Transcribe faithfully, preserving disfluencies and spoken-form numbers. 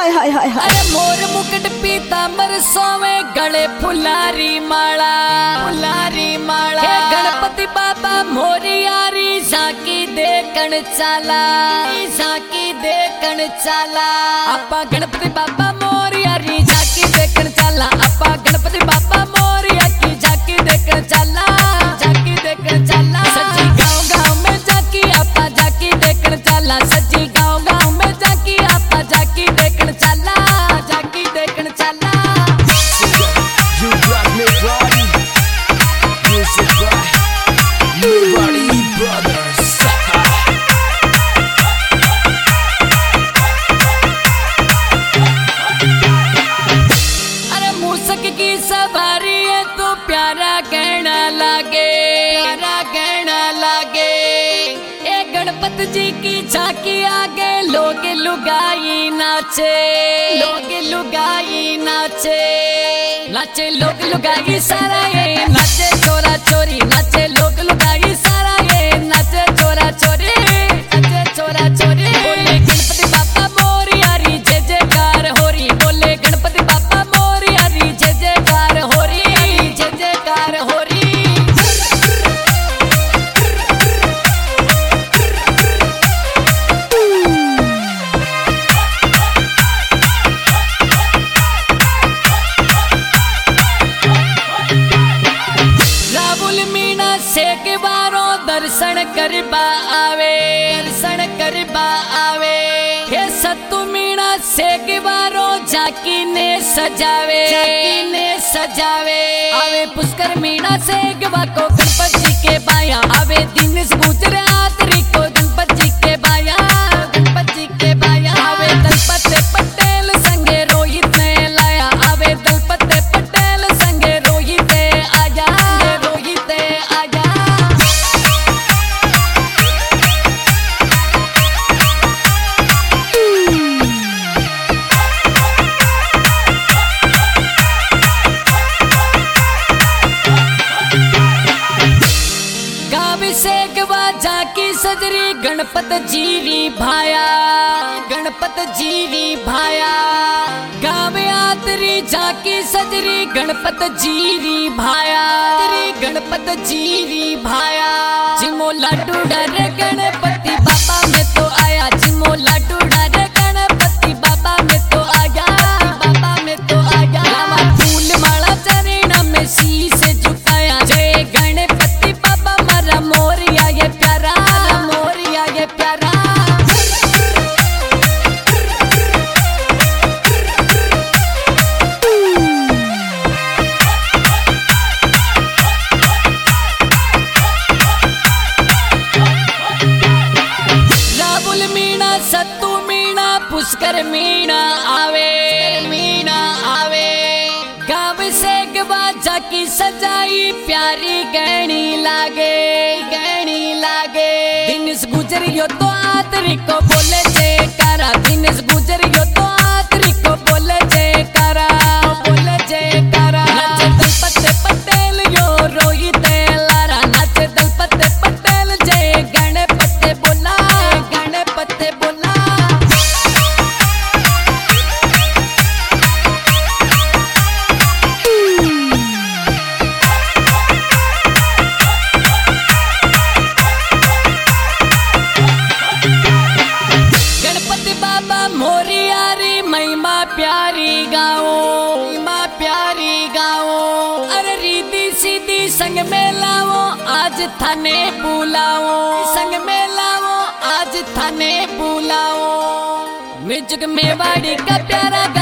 हाय हाय हाय हाय। अरे मोर मुकुट पीतांबर सोवे गले फुलारी माला फुलारी माला। हे गणपति बाबा मोरियारी झांकी देखण चाला झांकी देखण चाला। आपा गणपति बाबा मोरियारी झांकी देखण चाला। आपा गणपति बाबा मोरिया की झांकी देखण चाला झांकी देखण चाला। सच्ची गाँव गाँव में झांकी आपा झांकी देखण चाला। सच्ची गाँव गाँव में झांकी आपा झांकी देखण चाला झांकी देखण चाला। You got me body, music by Nobody Brothers. अरे मूसक की सवारी है तो प्यारा कहना लागे प्यारा कहना लागे। ए गणपति जी की झांकी आगे लोग लुगाई नाचे लोग लुगाई नाचे नाचे लोग लुगाई सारा ये नाचे चोरा चोरी नाचे लोग लुगाई सारा ये नाचे चोरा चोरी नाचे चोरा चोरी। बोले गणपति बाबा मोरियारी जय जयकार होरी। बोले गणपति बाबा मोरियारी जय जयकार होरी जय जयकार होरी। राहुल मीना से के बारो दर्शन करबा आवे दर्शन करबा आवे। हे सत्तू मीना से के बारो झांकी ने सजावे झांकी ने सजावे। आवे पुष्कर मीना से गवा को गणपति जी के बाया। आवे दिन से गुजरात को गणपति जी के बाया गणपति जी के बाया। आवे दलपत पटेल संगे रोहित ने लाया। आवे दलपत पटेल संगे रोहित आया रोहित आया। गाँव से गवा झांकी सजरी गणपत जीवी भाया गणपत जीवी भाया। गाँव आतरी झांकी सजरी गणपत जीवी भाया गणपत जीवी भाया। जिमो लाडू डर गणपति बाबा में तो आया। जिमो लाडू डर गणपति बाबा में तो आया बाबा में तो आया। लावा फूल माला चरणा में शीश झुकाया। जय गणपति बाबा मारा मोरिया ये प्यारा मोरिया ये प्यारा। राहुल मीणा सत्तू मीणा पुष्कर मीणा आवे मीणा आवे। गाँव से गवा झांकी सजाई प्यारी गहनी लागे गहनी लागे। दिन से गुजरियो तो आतरी को बोले जयकारा। दिन से गुजरियो तो आतरी को बोले जयकारा बोले जयकारा। नाचे दलपत पटेल यो रोहित लारा। नाचे दलपत पटेल जय गणपति बोला गणपति बोला। गणपति बाबा मोरियारी महिमा प्यारी गाओ महिमा प्यारी गाओ। अरे रीति सीधी संग में लाओ आज थाने बुलाओ संग में लाओ आज थाने बुलाओ। म्यूजिक मेवाड़ी का प्यारा